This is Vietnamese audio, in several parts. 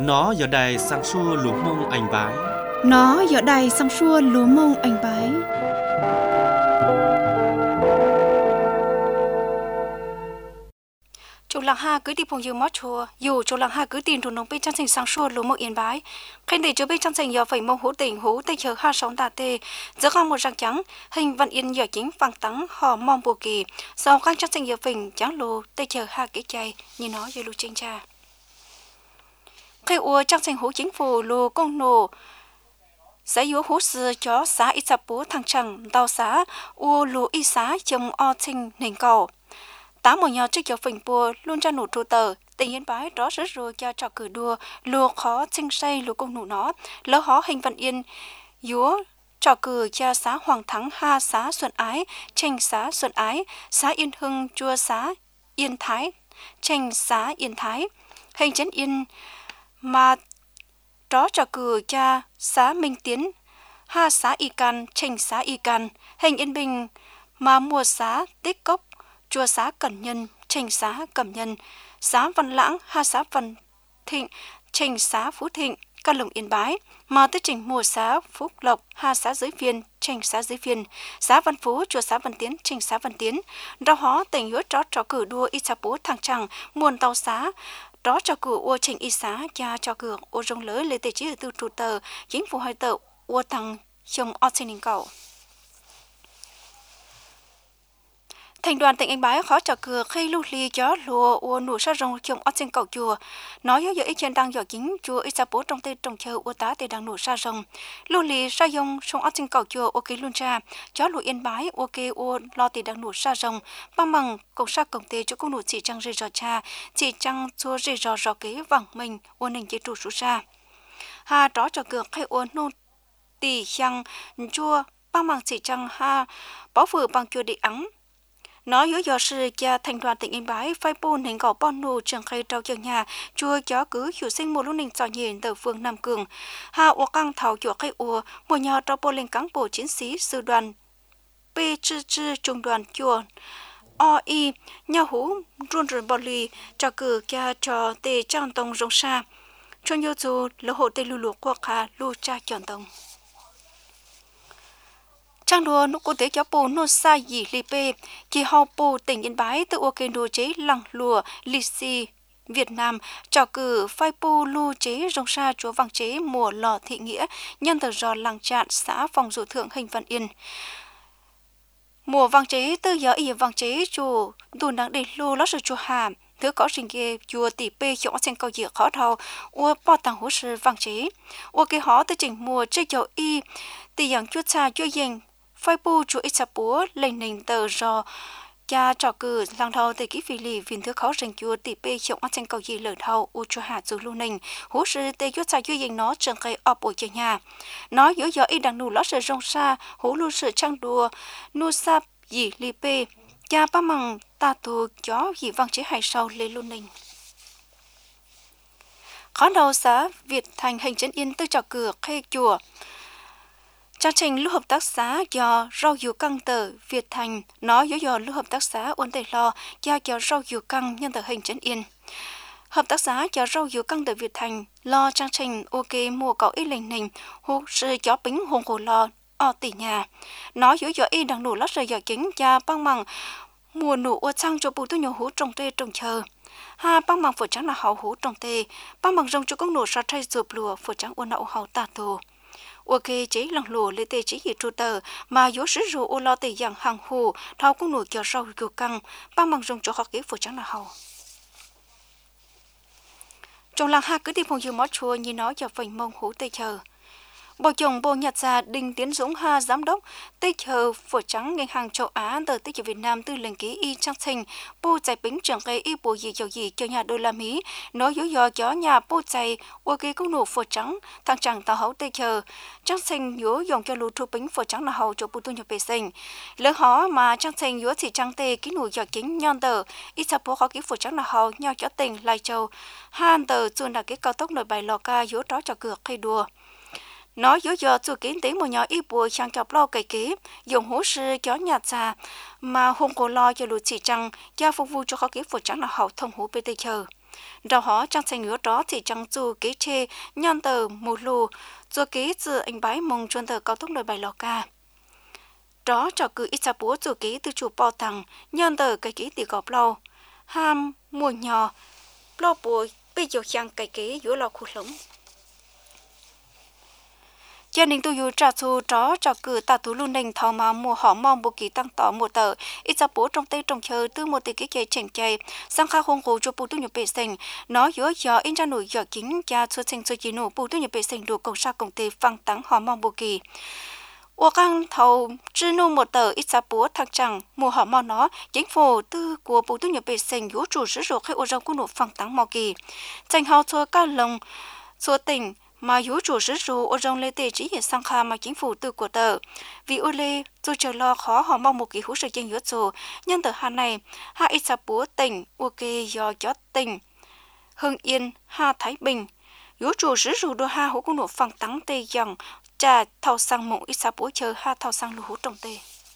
Nó giờ đây sang xua lúa mông anh bái. Nó giờ đây sang xua lúa mông anh bái. Chủ làng ha cứ đi phong dương mót chùa, dù chủ làng ha cứ tiền thủ nông bên trang trình sang xua lúa mông yên bái. Khen để cho bên trang trình giờ phải mông hú tỉnh hú tây chờ ha sống tà tê, giữa không một răng trắng, hình văn yên giờ chính vàng tắng họ mong bùa kỳ, sau các trang trình giờ phình trắng lù tây chờ ha cái chay như nó giờ lù trên cha. Khi ua trang trình hú chính phủ lù công nổ xã yếu hú sư cho xã ít sạp bố thằng chẳng đào xã ua lù y xã chồng o trình nền cầu. Tám một nhau trước giờ phình bùa luôn ra nụ trụ tờ, tình yên bái đó rất rồi cho trò cử đua, lùa khó sinh say lùa công nụ nó, lỡ hó hình văn yên, dúa trò cử cho xã Hoàng Thắng ha xã Xuân Ái, tranh xã Xuân Ái, xã Yên Hưng chua xã Yên Thái, tranh xã Yên Thái, hình chấn yên mà đó trò cử cho xã Minh Tiến, ha xã Y Can, tranh xã Y Can, hình Yên Bình mà mùa xã Tích Cốc, chùa xã Cẩm Nhân, tranh xã Cẩm Nhân, xã Văn Lãng, ha xã Văn Thịnh, tranh xã Phú Thịnh, Căn Lồng Yên Bái, mà tới trình mùa xã Phúc Lộc, ha xã Giới Phiên, tranh xã Giới Phiên, xã Văn Phú, chùa xã Văn Tiến, tranh xã Văn Tiến, rau hó tỉnh yếu trò cử đua y xã bố thằng chẳng, muôn tàu xã, đó trò cử ô trình y xã, cha trò cử ô rong lới lê tề chí ở tư trụ tờ, chính phủ hai tờ, ô thằng chồng o xin cầu. Thành đoàn tỉnh Yên Bái khó trò cửa khi lưu ly gió lùa ua nụ sa rồng chồng ở trên cầu chùa nói với ý trên đang dò chính chùa ít sa bố trong tây trồng chờ ua tá tây đang nụ sa rồng lưu ly sa dông sông ở trên cầu chùa ok luôn ra gió lùa Yên Bái ok ua lo tây đang nụ sa rồng băng bằng cầu sa cổng tây cho công nụ chỉ trăng rơi rò cha chỉ trăng chua rơi rò kế vẳng mình ua nền chế trụ số ra ha đó trò cửa khi ua nô tì chăng chua băng bằng chỉ trăng ha bảo vừa bằng chùa địa ắng nói yếu do sự cha thành đoàn tỉnh Yên Bái phai bồn hình gò bon nô trường khai trao trường nhà chua chó cứ hiểu sinh một lúc ninh trò nhìn từ phương Nam Cường hà ua căng thảo chỗ khai ua một nhà trao bồn lên cán bộ chiến sĩ sư đoàn p chư trung đoàn chùa oi nhà hú run run bò lì trò cử cha trò tề trang tông rong sa cho nhiều dù lỡ hộ tây lưu lụa qua khá lưu cha chọn tông trang đua nụ quốc tế cho bù nô sa dì lì pê chỉ hao bù tỉnh Yên Bái từ ô kênh đồ chế lăng lùa lì xì Việt Nam trò cử phai bù lưu chế rong sa chúa vàng chế mùa lò thị nghĩa nhân từ rò làng trạn xã phòng dụ thượng hình Văn Yên mùa vàng chế từ giờ y vàng chế chùa đủ nắng để lưu lót sự chùa hàm thứ có sinh ghê chùa tỷ pê chỗ sen cầu dịa khó thầu ua bỏ tàng hỗ sự vàng chế ua cái họ tới trình mùa chơi dầu y tỷ dạng chúa cha chúa dành phai bù chúa ít sạp búa lên nền tờ rò cha trò cử làng thầu tại kỹ phi lì viên thứ khó rình chùa tỷ pê chỗ sen cầu dịa lở thầu u cho hạ dù lưu nền hỗ sự tê chúa cha chúa dành nó trường cây ọp bộ chơi nhà nói dỗ dọ y đằng nụ lót sự rong xa hỗ lưu sự trang đùa nu sạp dì lì pê cha ba mằng ta tù chó dì vang chế hay sau lê lưu nền khó đầu xã Việt Thành hành trấn Yên tư trò cửa khe chùa chương trình lưu hợp tác xã do rau dừa căng tờ Việt Thành nói dối dò lưu hợp tác xã ôn tây lo cho rau dừa căng nhân tờ hành trấn Yên hợp tác xã cho rau dừa căng tờ Việt Thành lo chương trình ok mua cậu ít lệnh nình hút sư chó bính hùng hồ lo ở tỷ nhà nói dối dò y đang nổ lót rơi dò chính cha băng bằng mùa nụ ô sang cho bù tôi nhiều hú trồng tê trồng chờ ha băng bằng phở trắng là hậu hú trồng tê băng bằng rồng cho con nổ sát thay dụp lùa phở trắng ô nậu hậu tà tù ok chế lằng lùa lê tê chế gì trụ tờ mà yếu sứ rùa ô lo tê dạng hàng hồ thao con nổ cho rau dừa căng băng bằng rồng cho họ kế phở trắng là hậu trong làng ha cứ đi phong dừa mót chua như nó cho phình mông hú tê chờ bộ chồng bộ nhật gia Đinh Tiến Dũng ha giám đốc tây chờ phở trắng ngành hàng châu Á từ tây chờ Việt Nam tư lệnh ký y trang trình bộ giải bính trưởng cây y bộ gì cho nhà đô la Mỹ nói dối dò cho nhà bộ giải ok công nổ phở trắng thằng chẳng tàu hậu tây chờ trang trình dối dùng cho lũ thu bính phở trắng là hậu cho bộ tu nhập bề sinh lỡ họ mà trang trình dối chỉ trang tê ký nụ dò chính nhon tờ ít sa phố khó ký phở trắng là hậu nhau cho tỉnh Lai Châu han tờ chuồn là cái cao tốc nội bài lò ca dối đó cho cửa khay đùa nói dối dò chủ kiến tí một nhỏ y bùa sang chọc lo cày kế dùng hỗ sư chó nhạt già mà hôn cổ lo cho lụt chỉ trăng gia phục vụ cho khó kế phổ trắng là hậu thông hữu bê tê chờ Đầu họ chẳng thành ngứa đó thì chẳng dù kế chê nhon tờ một lù rồi kế từ anh bái mong chuan tờ cao tốc nội bài lò ca. Đó cho cứ ít sa búa rồi kế từ chủ bao thằng nhon tờ cái kế từ gọp lâu. Ham mua nhỏ lo bùa bây giờ chẳng cái kế giữa lò khu lống. Gia đình tôi yêu trả thu đó cho cử ta tú luôn đình thảo mà mùa họ mong bộ kỳ tăng tỏ một tờ ít ra bố trong tây trong chờ từ một tỷ cái chạy chèn chạy sang khai hôn hồ cho bộ tu nhập bể sinh nó giữa giờ in ra nổi giờ kính cha xuất sinh xuất chỉ nổ bộ tu nhập bể sinh đủ công sa công ty phăng tắng họ mong bộ kỳ ô căng thầu chư nô một tờ ít ra bố thằng chẳng mùa họ mong nó chính phủ tư của bộ tu nhập bể sinh yếu chủ sử dụng khai ô rau của nổ phăng tắng mò kỳ tranh họ cho các lồng số tỉnh mà yếu chủ sử dụng ở trong lễ tế chỉ hiện sang kha mà chính phủ từ của tờ vì ô lê dù chờ lo khó họ mong một kỳ hỗ trợ trên yếu chủ nhân tờ hà này hà ít sa búa tỉnh ok do gió tỉnh Hưng Yên hà Thái Bình yếu chủ sử dụng đôi hà hỗ cũng nổ phẳng tắng tê dòng trà thao sang mộng ít sa búa chờ hà thao sang lưu hỗ trong tê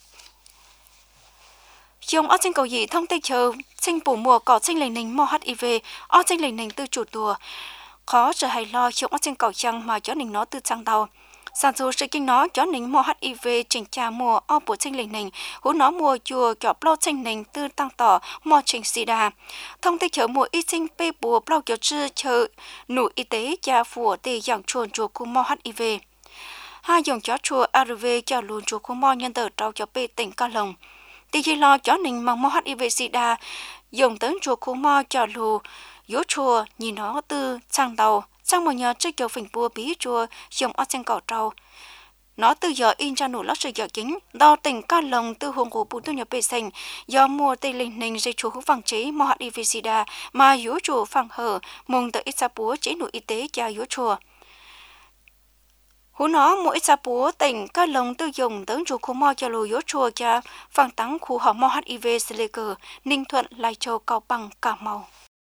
Dòng ở trên cầu dị thông tê chờ sinh bổ mùa cỏ sinh lệnh nình mò HIV ở trên lệnh nình từ chủ tùa khó trở hay lo chịu ở trên cầu trăng mà chó nình nó từ trăng đầu sản xuất sự kinh nó chó nình mua HIV chỉnh trà mùa ở bộ sinh lệnh nình hú nó mua chùa chọp lo sinh nình từ tăng tỏ mò trình sida thông tin chở mùa y sinh bê bùa bao kiểu chư chợ nụ y tế cha phùa tê dạng chuồn chùa khu mò HIV hai dòng chó chùa ARV cho luôn chùa khu mò nhân tờ trao cho bê tỉnh Cao Long tê khi lo chó nình mang mò HIV sida dùng tới chùa khu mò cho lù yếu chùa nhìn nó từ sang đầu sang một nhà trước kiểu phình bùa bí chùa dùng ở trên cỏ trâu nó từ giờ in ra nụ lót sợi giờ kính đo tỉnh Cao Long từ hồng của bùn tu nhập bể sinh do mua tây linh ninh dây chùa vàng chế mò HIV sida mà yếu chùa phẳng hở mong tới ít sa búa chế nụ y tế cho yếu chùa hú nó mỗi sa búa tỉnh Cao Long từ dùng tới chùa khu mò cho lù yếu chùa cho phẳng tắng khu họ mò HIV Slaker Ninh Thuận Lai Châu Cao Bằng Cà Mau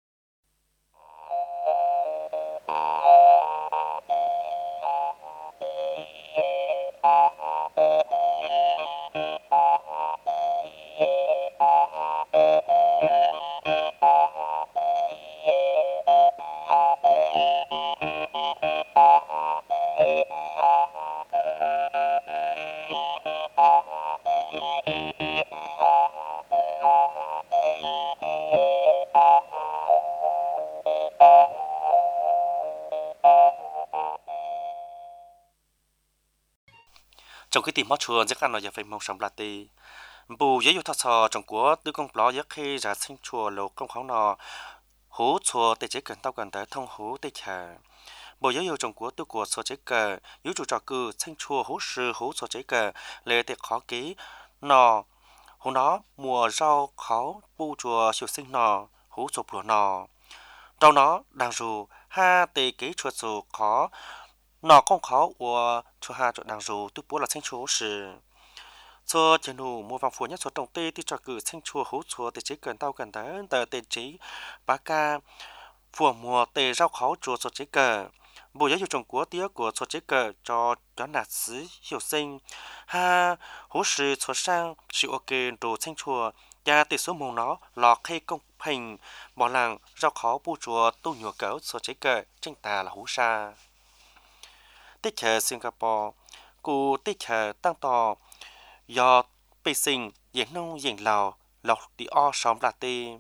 trong cái tìm mót chuồn chắc ăn nó giờ phải mong sống là tì bù giấy thọ sò trong của tư công ló giấc khi ra sinh chùa lô công khảo nọ hú chùa để chế cần tao cần tới thông hú để chờ bù giấy trong của tư của sò chế cờ yếu chủ trò cư sinh chùa hú sư hú sò chế cờ lệ để khó ký nọ hú nó mùa rau khó bu chùa siêu sinh nọ hú sụp lúa nọ trong nó đang dù ha tề kế chùa dù khó nọ công khó của chùa ha chỗ đang dù tư bố là sinh chùa sư cho chân hù mua vàng phù nhất số trọng tê thì cho cử sinh chùa hú chùa để chế cần tao cần tới tờ tê chế bá ca phù mùa tê rau khó chùa số chế cờ bộ giáo dục trồng của tía của số chế cờ cho nạt xứ hiểu sinh ha hú sư số sang sự ok đồ sinh chùa cha tê số mông nó lọt hay công hình bỏ làng rau khó bu chùa tu nhựa cỡ số chế cờ tranh tà là hú sa tích chờ Singapore cụ tích chờ tăng tò do bề sinh diễn nông diễn lào lọc đi o xóm là tê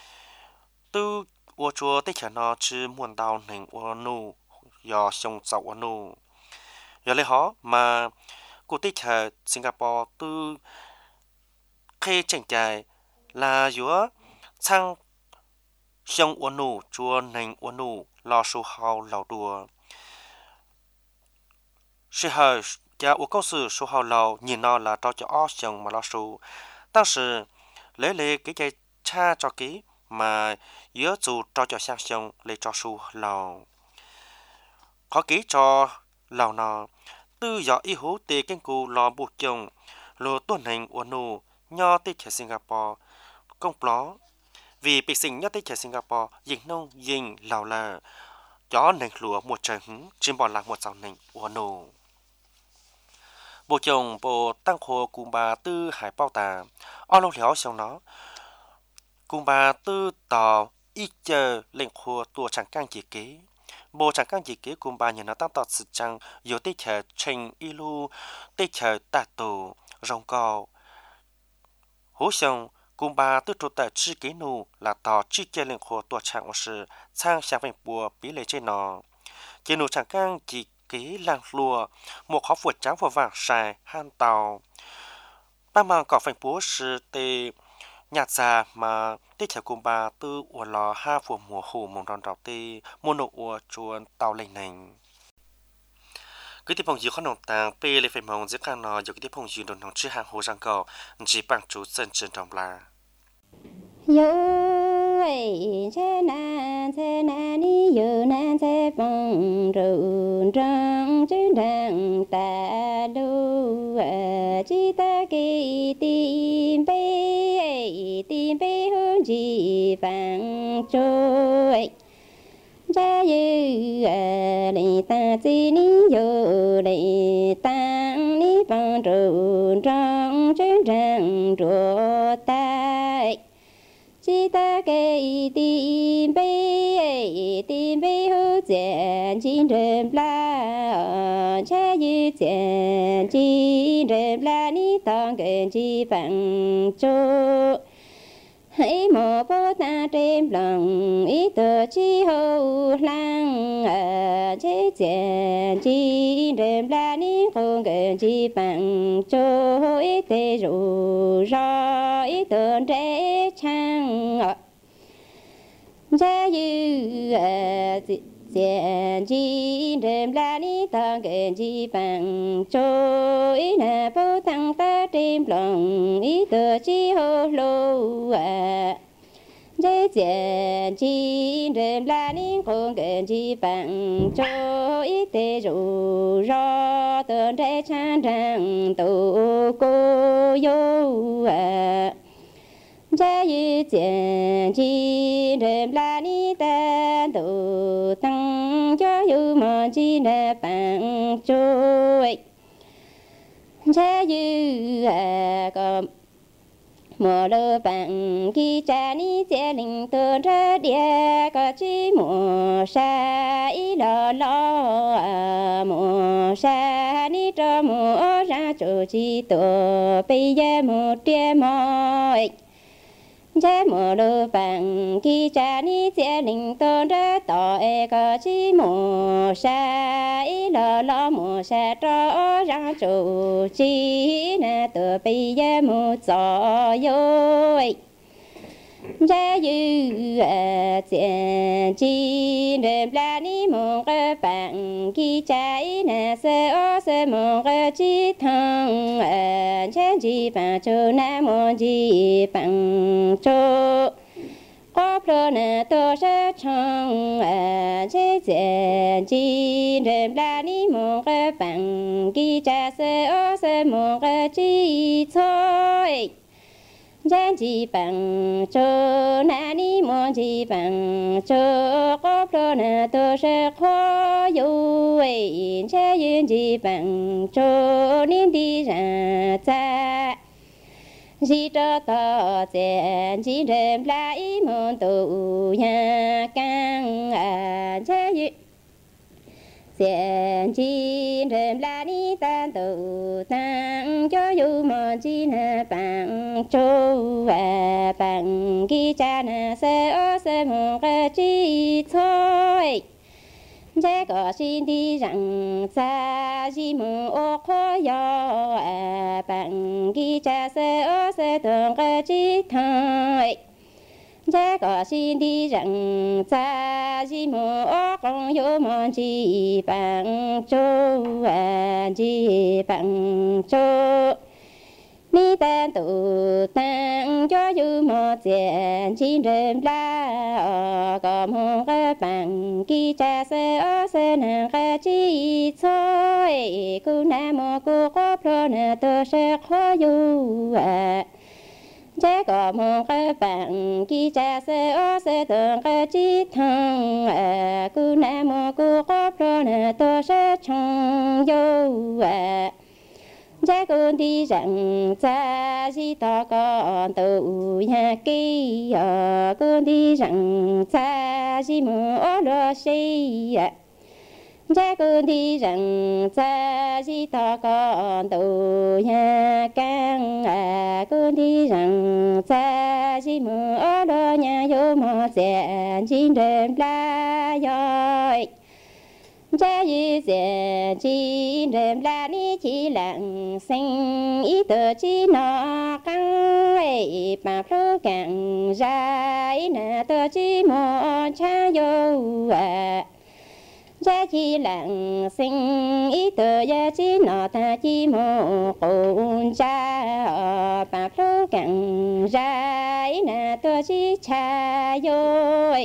tư ô chùa tích chờ nó chứ muôn đào nền ô nụ do sông sầu ô nụ do lấy họ mà cụ tích chờ Singapore tư khi tranh chạy là giữa sang sông ô nụ chùa nền ô nụ lo su hào lào đùa sự hơi cha u câu sự số hào lầu nhìn nó là cho o chồng mà lo số当时lấy lấy cái cây cha cho ký mà yếu dù cho sang chồng lấy cho số lầu có ký cho lầu nó tư do ý hú tê kinh cụ lo buộc chồng lô tuần hành uốn nụ nho tê ở Singapore công pló vì bị sinh nho tê ở Singapore dính nông dính lầu là gió nền lúa một trời hứng trên bọn lạc một dòng nền uốn nụ bộ chồng bộ tăng khổ cùng bà tư hải bao tà o lâu léo xong nó cùng bà tư tò ít giờ lên khua tua chẳng can gì kế bộ chẳng can gì kế cùng bà nhà nó tăng tọt sự chẳng yếu tê chờ trình ilu tê chờ tạ tổ rong cao hố xong cùng bà tư trụ tại chi kế nụ là tỏ chi kia lên khua tua chẳng sự sang sang vệnh bùa bí lệ trên nó chế nụ chẳng can gì kế làng lùa một khó vượt trắng vừa vàng xài han tàu ba mà có phanh búa sư tê nhạt già mà tê chả cùng bà tư ủa lò ha phù mùa hù mong đòn đọc tê mô nụ ủa chuồn tàu lệnh nành cái tiếp phong dư khó nồng tàng bê lê phải mong dễ càng nó dù cái tiếp phong dư đồn nồng chữ hàng hồ răng cầu chỉ bằng chú dân trên đồng là yo ấy che na ni yo na che phong run răng trên đằng ta lu chỉ ta kỳ tìm bê hôn gì vàng trôi cha yu lệ ta chi ni yo lệ ta ni phong run răng trên đằng rùa tai chỉ ta cái tìm bê hữu diện chín rừng la cha yu diện chín rừng la ni tông gần chi bằng chỗ hãy mò bố ta trên lòng ý tờ chi hậu lăng chế diện chín rừng la ni không gần chi bằng chỗ ý tê rủ rõ ý tờ trẻ chăng cha yu diện chi rừng la ni tông gần chi bằng chỗ ý là bố tăng ta trên lòng ý tờ chi hậu lô chế diện chi rừng la ni không gần chi bằng chỗ ý tê rủ rõ tờ trẻ chăng rằng tổ cô yo cha yu diện chi rừng la ni ta tổ tăng cho yu mò chi là bằng trôi cha yu có mùa lơ bằng khi cha ni sẽ linh tơ ra địa có chi mùa sa ý lo mùa sa ni cho mùa ra chỗ chi tổ bây giờ một tia mỏi cha mùa lơ bằng khi cha ni sẽ linh tơ ra tỏ có chi mùa sa ý lo mùa sa cho ra chỗ chi na tổ bây giờ một gió yôi cha yu diện chi rừng la ni mong cái bằng khi cha na sơ mong cái chi thằng cha chi bằng chỗ na mong chi bằng chỗ có pro na to sa chang chế diện chi rừng la ni mong cái bằng khi cha sơ mong cái chi thôi chân chỉ bằng chỗ na ni mong chỉ bằng chỗ có pro na to sẽ khó yêu ấy cha yên chỉ bằng chỗ nên đi ra cha chỉ cho to diện chỉ đem lại mong tu nhà càng cha yên diện chi rừng la ni tan tu tăng cho yu mò chi na bằng châu bằng ki cha na se mong cái chi thôi cha có xin đi rằng xa chi mong ô khó yo bằng ki cha se tưởng cái chi thôi cha có xin đi rằng xa chi mô con yo mong chi bằng châu chi bằng châu ni tan tu tăng cho yu mò diện chi rừng la có mong cái bằng ki cha se na cái chi thôi cu na mô cu có pro na to se khó yu cha có mong cái bằng khi cha se tưởng cái chi thằng cu na mô cu có pro na to sẽ chong yo cha con đi rằng cha chỉ to con tàu nhà kia con đi rằng cha chỉ mua lo xây cha con đi rằng cha chỉ to con tàu nhà cang con đi rằng cha chỉ mua lo nhà vô mà sẽ chín đêm la rồi cha yu sẽ chi đêm la ni chi lặng sinh ý tờ chi nó căng ấy bà pro càng ra ý nà tờ chi mò cha yo cha chi lặng sinh ý tờ ya chi nó ta chi mò con cha bà pro càng ra ý nà tờ chi cha yo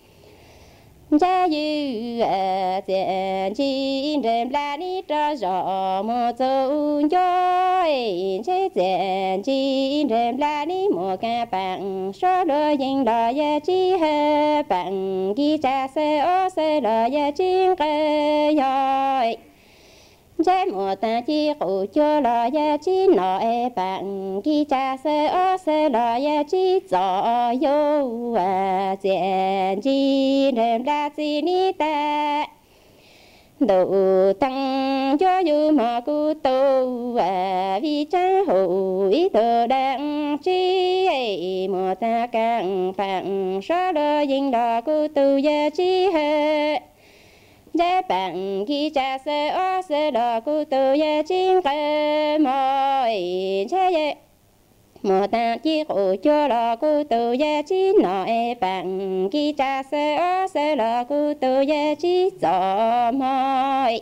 cha yu tiền chi đêm la ni cho rõ một dấu nhoi chế tiền chi đêm la ni một cái bằng số đôi những đò ya chi hơi bằng ghi cha se ô se đò ya chi cái nhoi chế một ta chi cụ cho đò ya chi nội bằng ghi cha se ô se đò ya chi rõ yo tiền chi đêm la chi ni ta đủ tăng cho dù mà cô tu vì cha hữu tự đang chi mà ta càng phẳng số đo dinh đo cô tu gia chi hệ gia bằng khi cha sơ ó sơ đo cô tu gia chi cơ mọi cha ye mà ta chỉ cụ cho đo cô tu gia chi nội bằng khi cha sơ ó sơ đo cô tu gia chi rõ mọi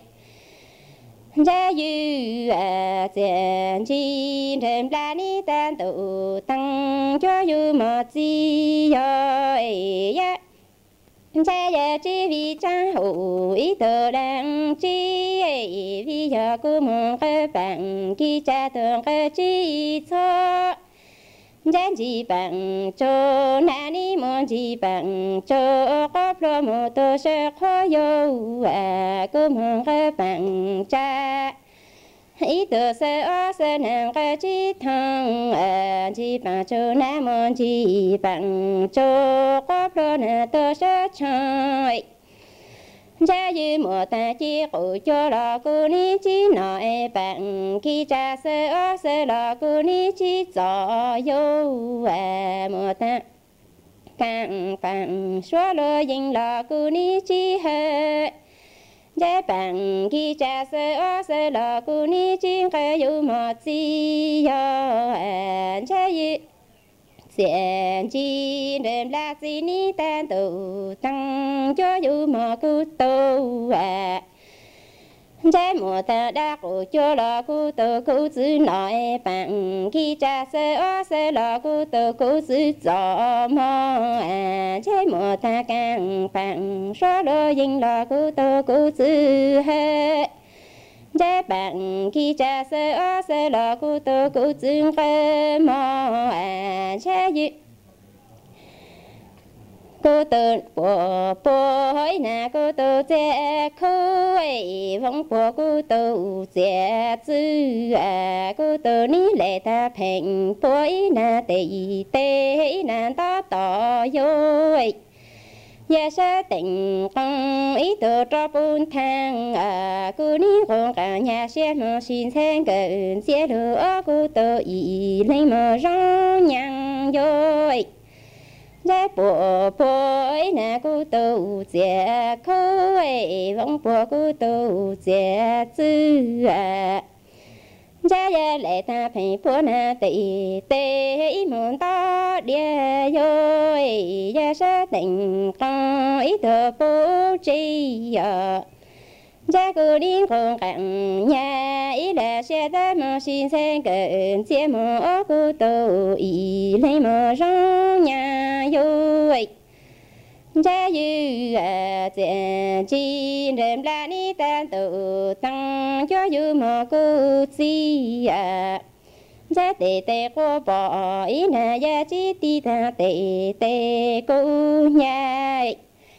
cha yu tiền chi đêm la ni tan tụ tăng cho yu mà chi rồi cha ya chi vì cha hữu ý tự đang chi vì giờ cô mong cái bằng khi cha thường cái chi cho cha chỉ bằng cho na ni mong chỉ bằng cho có lo một tô sẽ khó yêu cô mong cái bằng cha ý tự sẽ ở sẽ nàng cái chi thằng chỉ bằng cho na mong chỉ bằng cho có lo na tô sẽ chơi cha yu một ta chi cụ cho lo cô ni chi nội bằng khi cha sơ ó sơ lo cô ni chi rõ yo một ta càng bằng số lo dinh lo cô ni chi hơi cha bằng khi cha sơ ó sơ lo cô ni chi cái yu một chi yo cha yu tiền chi đêm la chi ni tan tụ tăng cho yu mà cô tu cha mùa ta đã cụ cho lo cô tu cô giữ nội bằng khi cha sơ ó sơ lo cô tu cô giữ rõ mò cha mùa ta càng bằng số lo dinh lo cô tu cô giữ hết cha bằng khi cha sơ ó sơ lo cô tu cô giữ cái mò cha yu cô tu bộ hỏi na cô tu che khơi vong của cô tu che chữ cô tu ni lệ ta phèn bối na tì tê na to to yoi ya sa tình con ý tự cho bún thang cô ni con cả nhà xe mà xin sen gần xe lửa cô tu ý lấy mà rong nhang yoi gia bộ bối na cô tu che khơi vong bộ cô tu che chữ gia ya lệ ta phải bố na tì tê môn to địa yoi ya sa tình con ý tự bố chi cha cô đi con cạn nhà ý là xe ta mà xin sen gần xe mà cô tu ý lấy mà rong nhà yoi cha yu tiền chi đêm la ni tan tụ tăng cho yu mà cô chi cha tê tê cô bỏ ý na ya chi ti ta tê tê cô nhai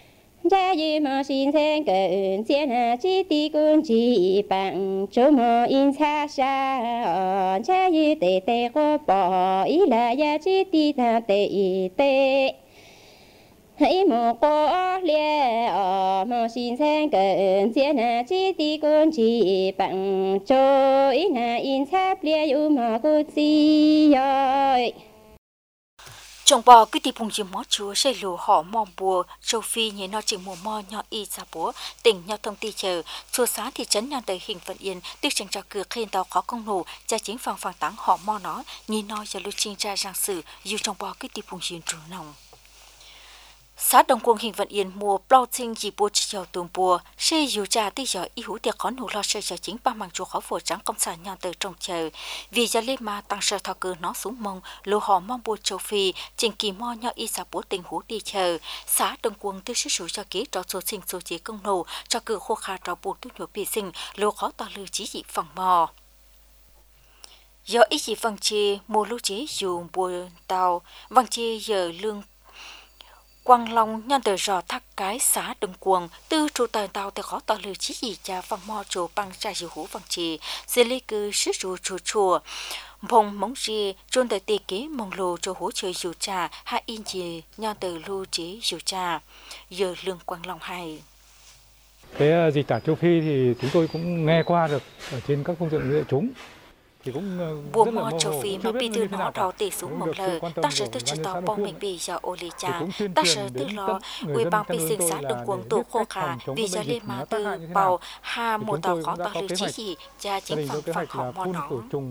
gia yu mò xin sen cận chiến hà chi ti quân chi bằng chỗ mò in xa xa gia yu tê tê có bỏ ý là gia chi ti ta tê tê hãy mò có lia mò xin sen cận chiến hà chi ti quân chi bằng chỗ ý là in xa lia yu mò cô chi rồi trong bò cứ tìm gì mó chúa xây lù họ mò bùa châu phi như nó chỉ mùa mò nhỏ y ra búa tỉnh nhỏ thông ti chờ chùa xá thị trấn nhỏ tới hình phận yên tiêu chẳng cho cửa khen tàu khó công nổ cha chính phòng phẳng táng họ mò nó như nói giờ lưu trình ra giang sử dù trong bò cứ tìm gì trù nòng xã Đông Quân hình vận yên mùa bao sinh chỉ bùa chỉ giàu tuồng bùa xây dù cha tí giờ y hữu tiệc khó nụ lo xây giờ chính ba mang chùa khó phổ trắng công sản nhon từ trong chờ vì giờ lên mà tăng sơ thọ cử nó xuống mông lô họ mong bùa châu phi trình kỳ mo nhọ y xã bùa tình hữu đi chờ xã Đông Quân tư sức số cho ký trò số sinh số chế công nổ cho cử khô kha trò bùa tu nhổ bị sinh lô khó to lư chỉ dị phòng mò giờ ý chỉ phần chi mùa lưu chế dùng bùa tàu văng chi giờ lương Quang Long nhân từ rò thắc cái xã Đông Quân từ trụ tờ tàu từ khó tỏ lử chí gì cha phần mò chủ bằng trà dịu hú phần trì dê lê cư sứ rù chùa chùa bông móng rì trôn tới tì kế mong lô cho hỗ trợ dịu trà hạ in gì nhân từ lưu chế dịu trà giờ lương Quang Long hay. Cái dịch tả châu Phi thì chúng tôi cũng nghe qua được ở trên các phương tiện đại chúng. Bùa mò châu Phi mà bị từ nó đầu tỉ xuống một lời, ta sẽ từ chế tàu bông mình bị do ô lì cha, ta sẽ từ lo ủy ban bị sinh xã Đông Quân tổ khô khả vì do lên mà từ bầu hà một tàu khó tàu lưu chí gì cha chính phận họ mò nó.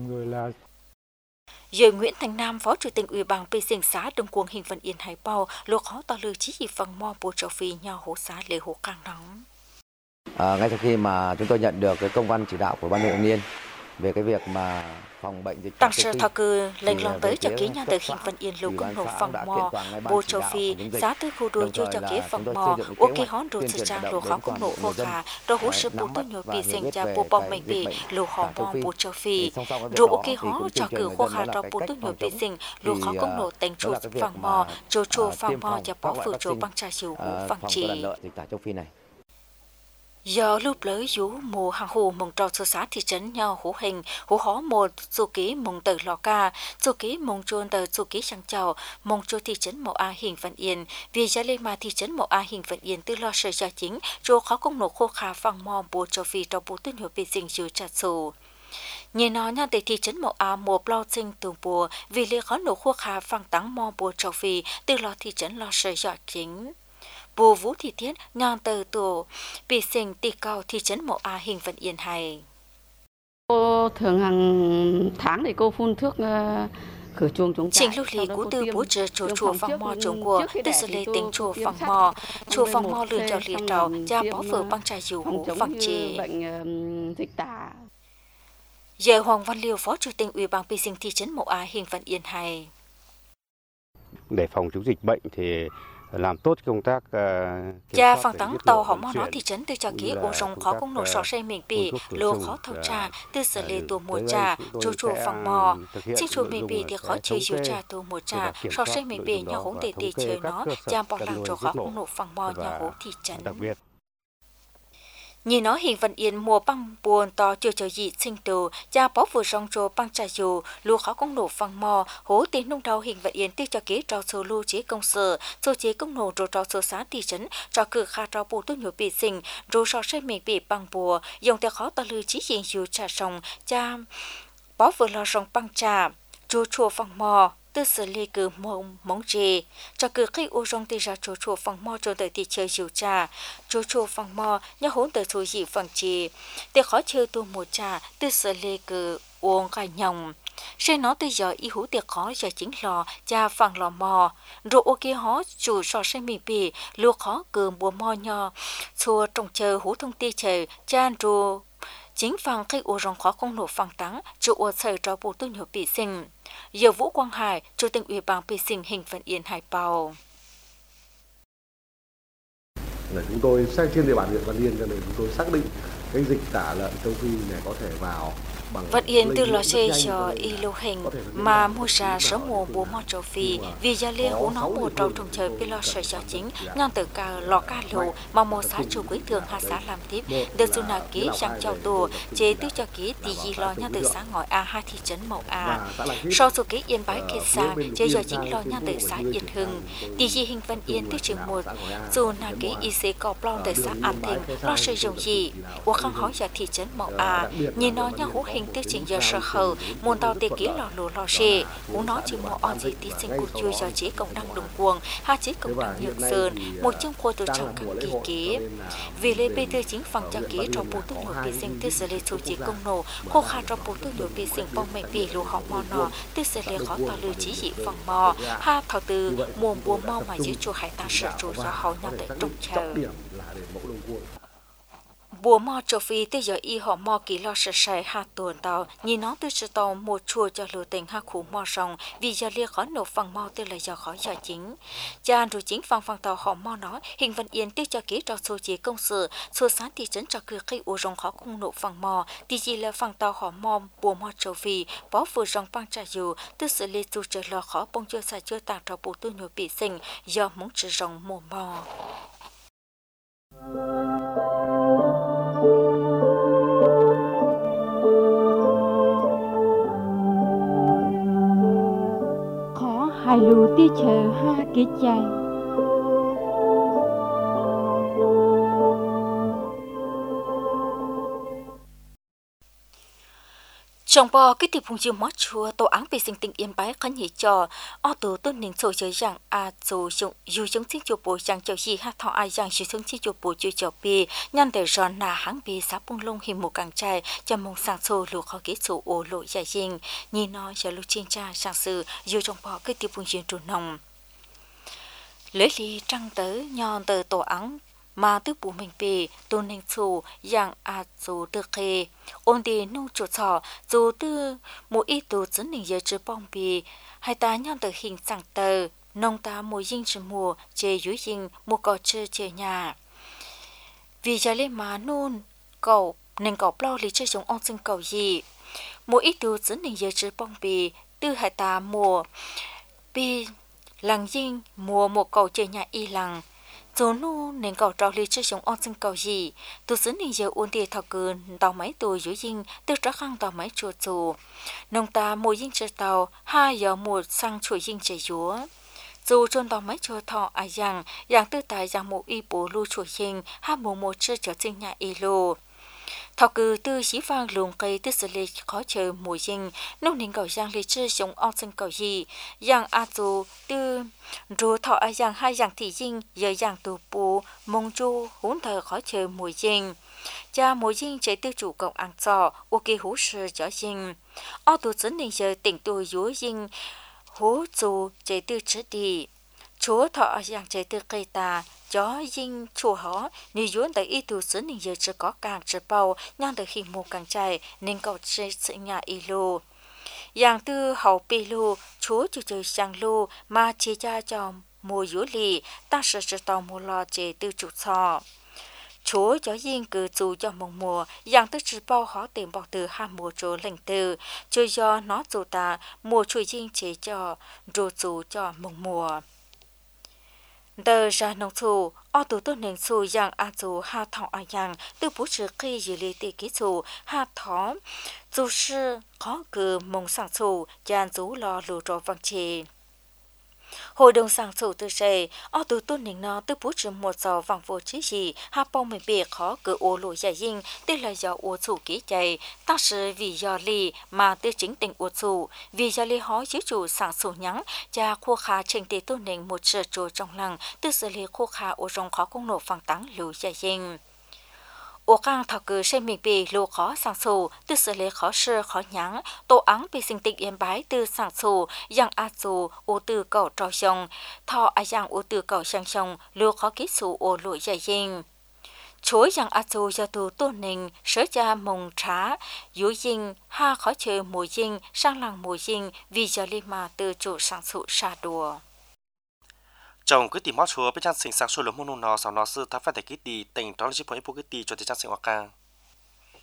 Giờ Nguyễn Thành Nam, Phó Chủ tịch Ủy ban bị sinh xã Đông Quân hình vận yên hải bầu lô khó tàu lưu chí gì phần mò bùa châu Phi nhau hỗ xã lễ hộ càng nóng. Ngay sau khi mà chúng tôi nhận được cái công văn chỉ đạo của Ban Thanh niên về cái việc mà phòng bệnh dịch tăng sở thọ cử lệnh lòng tới cho ký nhà từ hình vận yên lưu công nổ phòng mò bồ châu Phi giá từ khu đuôi cho ký phòng mò ok hón đồ sự trang đồ khó công nổ khô khả đồ hú sự bù tôi nhồi bị sinh cha bù bom bệnh bị lưu họ mò bồ châu Phi đồ ok hón cho cử khô khả cho bù tôi nhồi bị sinh lưu khó công nổ đánh chuột phòng mò trồ trồ phòng mò và bỏ phử trồ băng trà chiều hú phòng trì. Do lúc lỡ dũ mùa hàng hồ mong trò sơ xã thị trấn nhau hữu hình hữu hó một dù ký mong tử lò ca dù ký mong trôn tờ dù ký sang chào mong trô thị trấn mậu a hình vận yên vì gia lên mà thị trấn mậu a hình vận yên tư lo sở gia chính trô khó công nổ khô khá phẳng mò bùa cho vì trò bù tư nhiều bị dình dư chặt sổ. Nhìn nó nhà tại thị trấn mậu a mùa bao sinh tường bùa vì lê khó nổ khô khá phẳng tắng mò bùa cho vì tư lo thị trấn lo sở gia chính. Bùa Vũ Thị Thiết nhon từ tổ bị sinh tì cao thị trấn Mậu A hình vận yên hay. Cô thường hàng tháng thì cô phun thuốc khử trùng chống trại. Chính lúc lì của tư bố trợ chùa phòng mò trồng của tư xử lê tính chùa phòng mò lươn cho liệt trào cha bó phở băng trà dụ hủ phẳng trì. Giờ Hoàng Văn Liêu Phó Chủ tịch Ủy ban bị sinh thị trấn Mậu A hình vận yên hay. Để phòng chống dịch bệnh thì làm tốt công tác cha phẳng tắng tàu họ mò nó thị trấn từ cho ký ô rồng khó công nổ sọ xây mình bị lô khó thầu trà từ xử lê tổ mùa trà chùa phẳng mò chính chùa mình bị thì khó chơi chùa trà tổ mùa trà sọ xây mình bị nhau hỗn tề chơi nó cha bỏ làng chỗ khó công nổ phẳng mò nhau hỗn thị trấn. Nhìn nó hình vận yên mùa băng buồn to chưa chờ gì sinh tù cha bó vừa rong trô băng trà dù lúa khó công nổ phăng mò hố tiếng nông đau hình vận yên tiêu cho kế trò số lưu chế công sở số chế công nổ rồi trò số xã thị trấn trò cử khá trò bù tốt nhiều bị sinh rồi trò xây mình bị băng bùa dùng theo khó ta lưu chí hiện dù trà sông cha bó vừa lo rong băng trà chùa phăng mò tư xử lý cử mong chê cho cử khi ô rong tì ra chùa phẳng mò cho tới thì chơi dịu trà chùa phẳng mò nhớ hốn tới số dị phẳng chê để khó chơi tu một trà tư xử lý cử uống gai nhồng sẽ nó tới giờ y hữu tiệc khó giờ chính lò cha phẳng lò mò rồi ô kia hó chủ so sẽ mì bì lúa khó cử bùa mò nhỏ chùa trồng chờ hữu thông ti chờ cha rồi chính phẳng khi ô rong khó không nổ phẳng tắng chủ ô trời cho bù tư nhiều bị sinh. Giờ Vũ Quang Hải, Chủ tịch Ủy ban bị sinh hình vận yên Hải Bào. Chúng tôi sang trên địa bàn huyện Văn Yên cho nên chúng tôi xác định cái dịch tả lợn châu Phi này có thể vào Vật yên từ lò xe cho y lưu hình mà mua ra số mùa bùa mò châu Phi vì gia liên hú nó mùa trâu trồng trời bị lo sợ cho chính ngang từ cả lò ca lù mà mua xã chủ quý thường hạ xã làm tiếp được dù nào ký sang châu tù chế tư cho ký tỷ gì lo ngang từ xã ngõi A hai thị trấn Mậu A sau số ký yên bái kết xa chế giờ chính lo ngang từ xã Yên Hưng tỷ gì hình văn yên tư trường một dù nào ký IC cọp lo từ xã An Thịnh lo sử dụng gì của không hỏi giờ thị trấn Mậu A nhìn nó nhau hú hình tư trình giờ sở hờ muôn tàu tê ký lò lúa lò xê hú nó chỉ một on gì tí sinh cuộc chui cho chế công đăng đồng cuồng hai chế công đăng nhược sơn một chương khôi từ trong các kỳ ký vì lê bê tư chính phần cho ký trong bộ tư nổi bị sinh tư xử lý chủ chế công nổ khô khá trong bộ tư nổi bị sinh bông mệnh bị lúa học mò nọ tư xử lý khó tỏ lưu chí dị phần mò ha thảo từ muôn bùa mau mà giữ chùa hải ta sợ chủ do hậu nhau tại trung chờ bùa mò châu Phi tới giờ y họ mò kỳ lo sợ sài hạ tuần tàu nhìn nó từ sự tàu một chùa cho lừa tình hạ khủ mò rồng vì giờ lia khó nộp phần mò tới là giờ khó giờ chính cha rồi chính phần tàu họ mò nó hình văn yên tới cho ký cho số chế công sự số sáng thị trấn cho cứ khi u rồng khó không nộp phần mò thì chỉ là phần tàu họ mò bùa mò châu Phi bỏ vừa rồng băng trà dù từ xử lý chủ trở lo khó bông chưa xài chưa tàng cho bộ tư nhồi bị sinh do muốn chỉ rồng mồ mò khó hai lù tí chờ ha ký chạy trong bò cái tiệp phùng chiêu mót chua tổ án về sinh tình yên bái khánh nhị cho ở tổ tôn nín sôi chơi rằng a dù giống chiếc chùa bồ rằng chầu gì ha thọ ai rằng sử dụng chiếc chùa bồ chùa chầu bì nhân để giòn nà háng bì xã bung lông hình một càng trai cho mông sang xô lù khó kết sổ ô lộ dài dinh nhìn nói cho lúc chiên cha sang sự dù trong bò cái tiệp phùng chiêu trù nồng lấy ly trăng tới nhon từ tổ án mà từ bù mình bì tôn nín sôi rằng a dù được khê ôn đi nung chuột sò dù từ một ít tổ dẫn nín giờ chưa bong bì hai ta nhon từ hình sang tờ nông ta mùa dinh chỉ mùa chế dưới dinh mùa cỏ chơi chế nhà vì giờ lên mà nôn cậu nên cậu bao lý chơi giống ông sinh cậu gì mỗi ít tổ dẫn nín giờ chưa bong bì từ hai ta mùa bì làng dinh mùa một cậu chơi nhà y làng dù nu nên cậu trao lý chơi giống ông sinh cậu gì tổ dẫn nín giờ ôn đi thọ cơn tàu máy tuổi dưới dinh từ trắc khang tàu máy chuột dù nông ta mùa dinh chơi tàu hai giờ mùa sang chuỗi dinh chơi dúa dù trôn tàu máy chùa thọ ai rằng tư tài rằng một y bố lưu chuỗi dinh hai mùa một chơi trở sinh nhà y lô thọ cử tư xí vang luồng cây tư xử lý khó chờ mùa dinh nông nín cậu giang lý chơi giống ông sinh cậu gì rằng a dù tư rồi thọ ai rằng hai rằng thị dinh giờ rằng tù bố mông chu hốn thờ khó chờ mùa dinh cha mùa dinh chế tư chủ cộng ăn trò ok hú sư cho dinh ở tù dẫn nín giờ tỉnh tù dúa dinh hú dù chế tư chế đi chúa thọ rằng chế tư cây ta cho dinh chùa họ nếu dũng tới y tù dẫn nín giờ chỉ có càng chỉ bao nhang tới khi mùa càng chạy nên cậu chế sự nhà y lô yang tư hậu pi lô chúa chủ chơi sang lô mà chỉ cha cho mùa dúa lì ta sẽ chỉ tàu mùa lo chế tư chủ sò chúa cho riêng cử dù cho mùa mùa yang tư chỉ bao họ tìm bảo từ hai mùa chỗ lệnh từ chơi do nó dù ta mùa chui riêng chế cho rồi dù cho mùa Tờ ra nông thù, ở tù tôn nền xù yang a dù ha thọ a yang, từ bố trừ khi dì lý tì ký xù, ha thọ, dù sư khó cử mông sang xù, dàn dù lo lù rô vang chì. Hội đồng sang xù tư sê, ở tù tôn nền nó từ bố trừ một giờ vang vô chí gì, ha bông mình bì khó cử ô lù dài dinh, tư là do ô xù ký chạy, ta sư vì do lì mà tư chính tình ô xù, vì do lì hóa giữ chủ sang xù nhắn, cha khô khá trình tế tôn nền một sự trù trong lăng, tư xử lý khô khá ô rong khó công nổ phẳng tắng lù dài dinh. Ô càng thảo cử xem mình bì lù khó sang xù, tư xử lý khó sư khó nhắn, tổ áng bị sinh tịnh yên bái tư sang xù, yang a xù, ô tư cầu trò xong, thọ a yang ô tư cầu sang xong, lù khó ký xù ô lụi dài dinh. Chúa yang a xù do tù tôn nình, sở cha mông trá, dũ dinh, ha khó chơi mùa dinh, sang làng mùa dinh, vì giờ li mà từ chủ sang xù xa đùa. Trong cái tìm mót chúa bên trang sinh sang số lượng môn nó sau nó sư tháp phải để cái đi tình đó là chỉ phải bộ cái đi cho tới trang sinh hoa ca